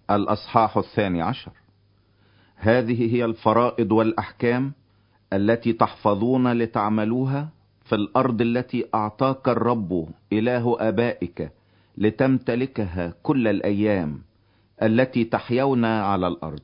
الأصحاح 12. هذه هي الفرائض والأحكام التي تحفظون لتعملوها في الأرض التي أعطاك الرب إله آبائك لتمتلكها كل الأيام التي تحيون على الأرض.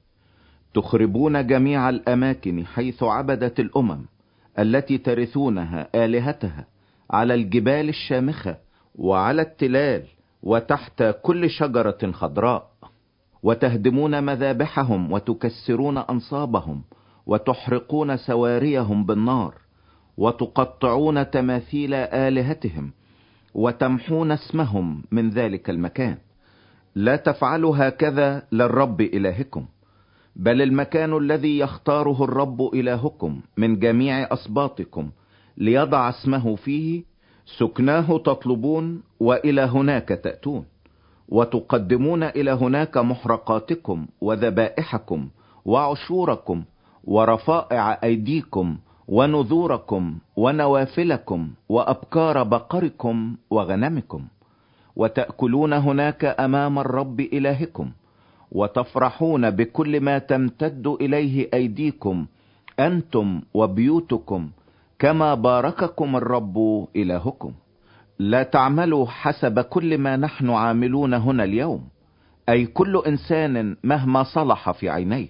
تخربون جميع الأماكن حيث عبدت الأمم التي ترثونها آلهتها على الجبال الشامخة وعلى التلال وتحت كل شجرة خضراء، وتهدمون مذابحهم وتكسرون أنصابهم وتحرقون سواريهم بالنار وتقطعون تماثيل آلهتهم وتمحون اسمهم من ذلك المكان. لا تفعلوا هكذا للرب إلهكم، بل المكان الذي يختاره الرب إلهكم من جميع أسباطكم ليضع اسمه فيه سكناه تطلبون، وإلى هناك تأتون وتقدمون إلى هناك محرقاتكم وذبائحكم وعشوركم ورفائع أيديكم ونذوركم ونوافلكم وأبكار بقركم وغنمكم، وتأكلون هناك أمام الرب إلهكم، وتفرحون بكل ما تمتد إليه أيديكم أنتم وبيوتكم كما بارككم الرب إلهكم. لا تعملوا حسب كل ما نحن عاملون هنا اليوم، أي كل إنسان مهما صلح في عينيه،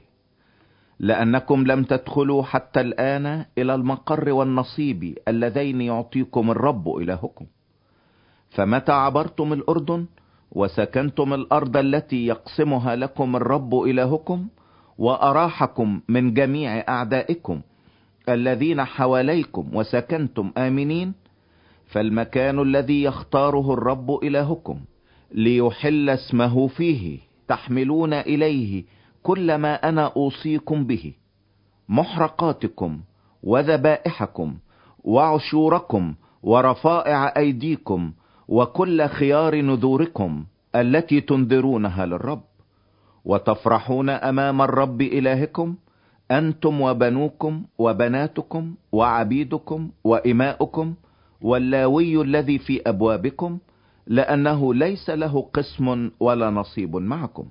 لأنكم لم تدخلوا حتى الآن إلى المقر والنصيب اللذين يعطيكم الرب إلهكم. فمتى عبرتم الأردن وسكنتم الأرض التي يقسمها لكم الرب إلهكم وأراحكم من جميع أعدائكم الذين حواليكم وسكنتم آمنين، فالمكان الذي يختاره الرب إلهكم ليحل اسمه فيه تحملون إليه كل ما أنا أوصيكم به، محرقاتكم وذبائحكم وعشوركم ورفائع أيديكم وكل خيار نذوركم التي تنذرونها للرب، وتفرحون أمام الرب إلهكم أنتم وبنوكم وبناتكم وعبيدكم وإماؤكم واللاوي الذي في أبوابكم، لأنه ليس له قسم ولا نصيب معكم.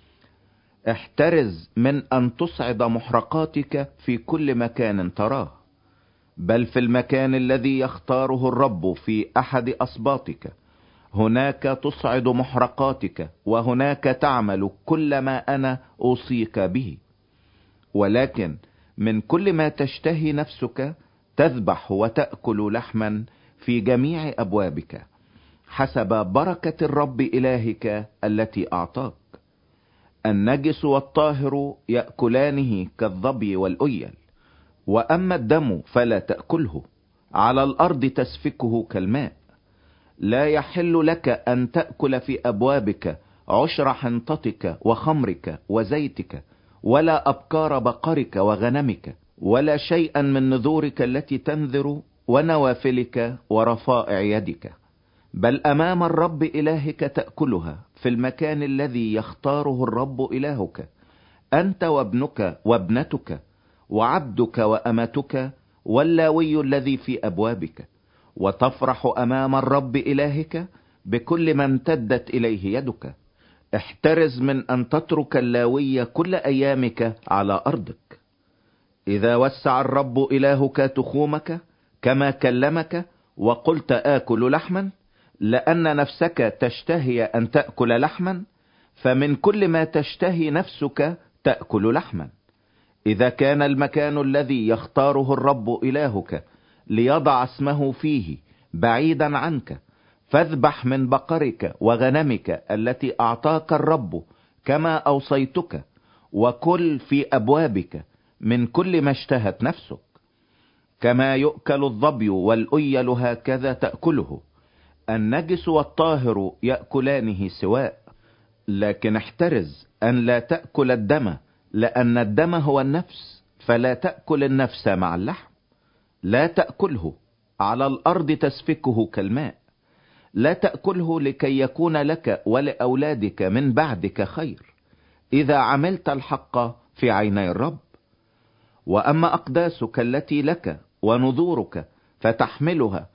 احترز من أن تصعد محرقاتك في كل مكان تراه، بل في المكان الذي يختاره الرب في أحد أسباطك هناك تصعد محرقاتك، وهناك تعمل كل ما أنا أوصيك به. ولكن من كل ما تشتهي نفسك تذبح وتأكل لحما في جميع أبوابك حسب بركة الرب إلهك التي أعطاك. النجس والطاهر يأكلانه كالظبي والأيل، وأما الدم فلا تأكله، على الأرض تسفكه كالماء. لا يحل لك أن تأكل في أبوابك عشر حنطتك وخمرك وزيتك ولا أبكار بقرك وغنمك ولا شيئا من نذورك التي تنذر ونوافلك ورفائع يدك، بل أمام الرب إلهك تأكلها في المكان الذي يختاره الرب إلهك، أنت وابنك وابنتك وعبدك وأمتك واللاوي الذي في أبوابك. وتفرح أمام الرب إلهك بكل ما امتدت إليه يدك. احترز من أن تترك اللاوي كل أيامك على أرضك. إذا وسع الرب إلهك تخومك كما كلمك وقلت آكل لحما، لأن نفسك تشتهي أن تأكل لحما، فمن كل ما تشتهي نفسك تأكل لحما. إذا كان المكان الذي يختاره الرب إلهك ليضع اسمه فيه بعيدا عنك، فاذبح من بقرك وغنمك التي أعطاك الرب كما أوصيتك، وكل في أبوابك من كل ما اشتهت نفسك. كما يؤكل الظبي والأيل هكذا تأكله. النجس والطاهر يأكلانه سواء، لكن احترز أن لا تأكل الدم، لأن الدم هو النفس، فلا تأكل النفس مع اللحم. لا تأكله، على الأرض تسفكه كالماء. لا تأكله لكي يكون لك ولأولادك من بعدك خير، إذا عملت الحق في عيني الرب. وأما أقداسك التي لك ونذورك فتحملها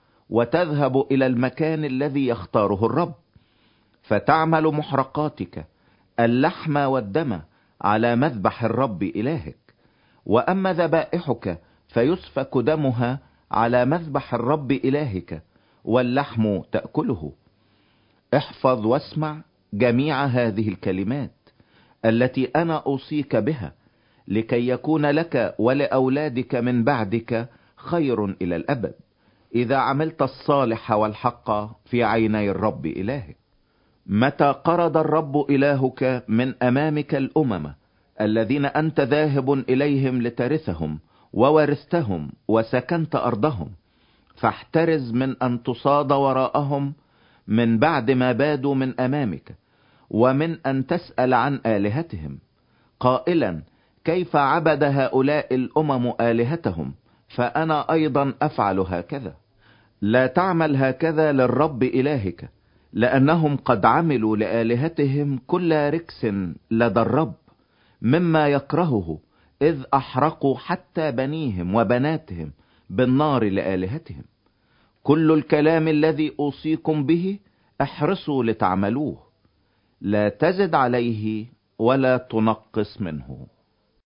وتذهب إلى المكان الذي يختاره الرب، فتعمل محرقاتك اللحم والدم على مذبح الرب إلهك. وأما ذبائحك فيسفك دمها على مذبح الرب إلهك، واللحم تأكله. احفظ واسمع جميع هذه الكلمات التي أنا أوصيك بها، لكي يكون لك ولأولادك من بعدك خير إلى الأبد، إذا عملت الصالح والحق في عيني الرب إلهك. متى قرض الرب إلهك من أمامك الأمم الذين أنت ذاهب إليهم لترثهم، وورثتهم وسكنت أرضهم، فاحترز من أن تصاد وراءهم من بعد ما بادوا من أمامك، ومن أن تسأل عن آلهتهم قائلا: كيف عبد هؤلاء الأمم آلهتهم؟ فأنا أيضا أفعل هكذا. لا تعمل هكذا للرب إلهك، لأنهم قد عملوا لآلهتهم كل ركس لدى الرب مما يكرهه، إذ أحرقوا حتى بنيهم وبناتهم بالنار لآلهتهم. كل الكلام الذي أوصيكم به احرصوا لتعملوه، لا تزد عليه ولا تنقص منه.